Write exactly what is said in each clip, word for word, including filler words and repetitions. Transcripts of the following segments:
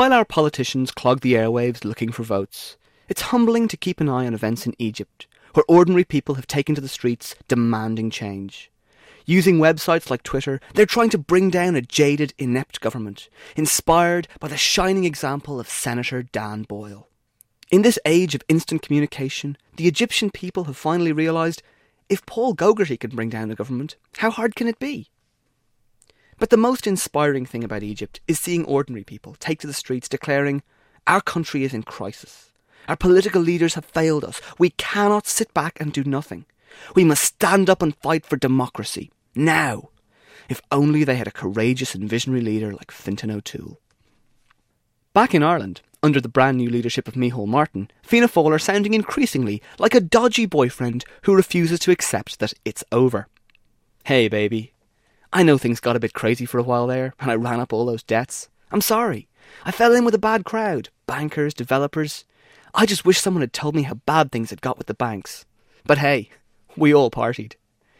While our politicians clog the airwaves looking for votes, it's humbling to keep an eye on events in Egypt, where ordinary people have taken to the streets demanding change. Using websites like Twitter, they're trying to bring down a jaded, inept government, inspired by the shining example of Senator Dan Boyle. In this age of instant communication, the Egyptian people have finally realised, if Paul Gauguin can bring down a government, how hard can it be? But the most inspiring thing about Egypt is seeing ordinary people take to the streets declaring, our country is in crisis. Our political leaders have failed us. We cannot sit back and do nothing. We must stand up and fight for democracy. Now. If only they had a courageous and visionary leader like Fintan O'Toole. Back in Ireland, under the brand new leadership of Micheál Martin, Fianna Fáil are sounding increasingly like a dodgy boyfriend who refuses to accept that it's over. Hey baby, I know things got a bit crazy for a while there and I ran up all those debts. I'm sorry. I fell in with a bad crowd. Bankers, developers. I just wish someone had told me how bad things had got with the banks. But hey, we all partied.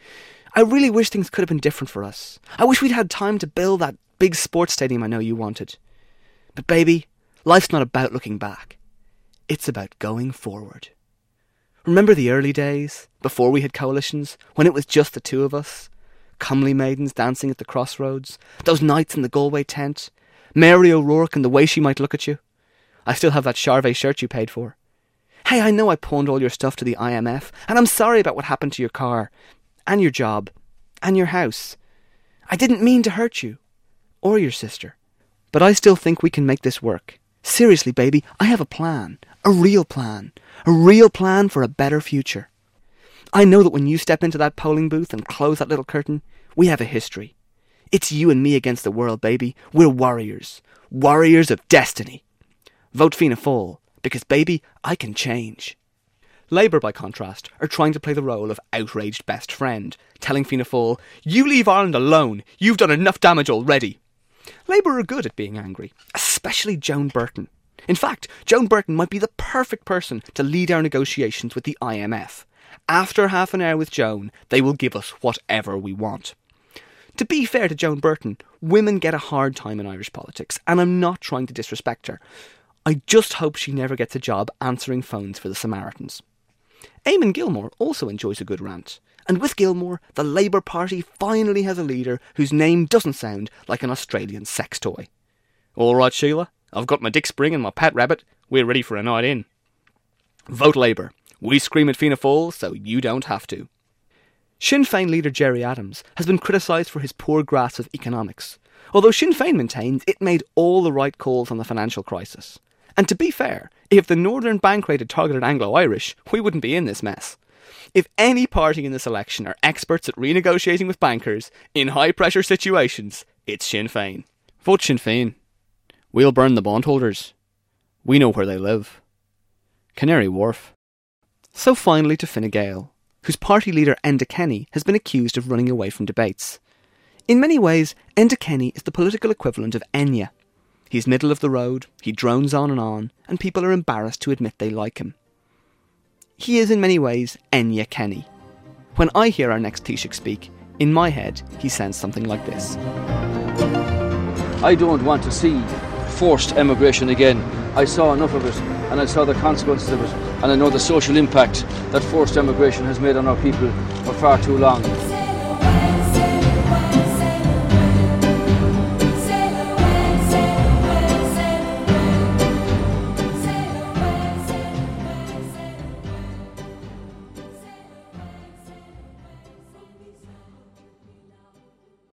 I really wish things could have been different for us. I wish we'd had time to build that big sports stadium I know you wanted. But baby, life's not about looking back. It's about going forward. Remember the early days, before we had coalitions, when it was just the two of us? Comely maidens dancing at the crossroads, those nights in the Galway tent, Mary O'Rourke and the way she might look at you. I still have that Charvet shirt you paid for. Hey, I know I pawned all your stuff to the I M F, and I'm sorry about what happened to your car, and your job, and your house. I didn't mean to hurt you, or your sister. But I still think we can make this work. Seriously, baby, I have a plan. A real plan. A real plan for a better future. I know that when you step into that polling booth and close that little curtain, we have a history. It's you and me against the world, baby. We're warriors. Warriors of destiny. Vote Fianna Fáil, because, baby, I can change. Labour, by contrast, are trying to play the role of outraged best friend, telling Fianna Fáil, you leave Ireland alone. You've done enough damage already. Labour are good at being angry, especially Joan Burton. In fact, Joan Burton might be the perfect person to lead our negotiations with the I M F. After half an hour with Joan, they will give us whatever we want. To be fair to Joan Burton, women get a hard time in Irish politics, and I'm not trying to disrespect her. I just hope she never gets a job answering phones for the Samaritans. Eamon Gilmore also enjoys a good rant. And with Gilmore, the Labour Party finally has a leader whose name doesn't sound like an Australian sex toy. All right, Sheila, I've got my dick spring and my pet rabbit. We're ready for a night in. Vote Labour. We scream at Fianna Fáil, so you don't have to. Sinn Féin leader Gerry Adams has been criticised for his poor grasp of economics, although Sinn Féin maintains it made all the right calls on the financial crisis. And to be fair, if the Northern Bank rate had targeted Anglo-Irish, we wouldn't be in this mess. If any party in this election are experts at renegotiating with bankers in high-pressure situations, it's Sinn Féin. Vote Sinn Féin. We'll burn the bondholders. We know where they live. Canary Wharf. So finally to Fine Gael, whose party leader Enda Kenny has been accused of running away from debates. In many ways, Enda Kenny is the political equivalent of Enya. He's middle of the road, he drones on and on, and people are embarrassed to admit they like him. He is in many ways Enya Kenny. When I hear our next Taoiseach speak, in my head he sounds something like this. I don't want to see forced emigration again. I saw enough of it, and I saw the consequences of it, and I know the social impact that forced emigration has made on our people for far too long.